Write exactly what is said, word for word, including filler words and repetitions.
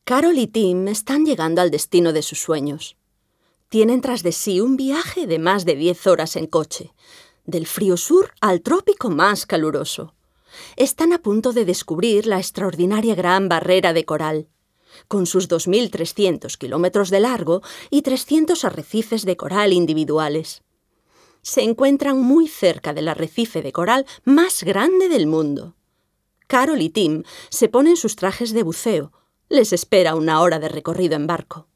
Carol y Tim están llegando al destino de sus sueños. Tienen tras de sí un viaje de más de diez horas en coche, del frío sur al trópico más caluroso. Están a punto de descubrir la extraordinaria Gran Barrera de Coral, con sus dos mil trescientos kilómetros de largo y trescientos arrecifes de coral individuales. Se encuentran muy cerca del arrecife de coral más grande del mundo. Carol y Tim se ponen sus trajes de buceo. Les espera una hora de recorrido en barco.